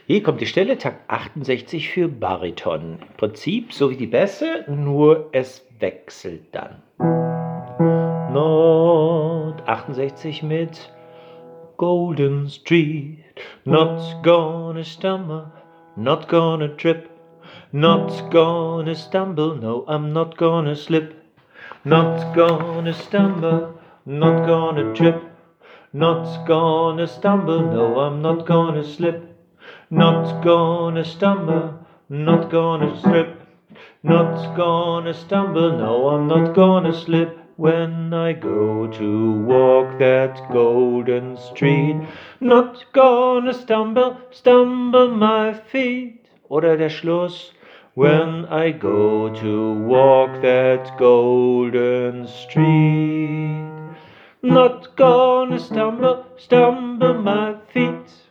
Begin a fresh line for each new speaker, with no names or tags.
Hier kommt die Stelle, Takt 68 für Bariton. Im Prinzip so wie die Bässe, nur es wechselt dann. Not 68 mit Golden Street. Not gonna stumble, not gonna trip. Not gonna stumble, no, I'm not gonna slip. Not gonna stumble, not gonna trip. Not gonna stumble, no, I'm not gonna slip. Not gonna stumble, not gonna slip. Not gonna stumble, no, I'm not gonna slip. When I go to walk that golden street. Not gonna stumble, stumble my feet. Oder der Schluss. When I go to walk that golden street. Not gonna stumble, stumble my feet.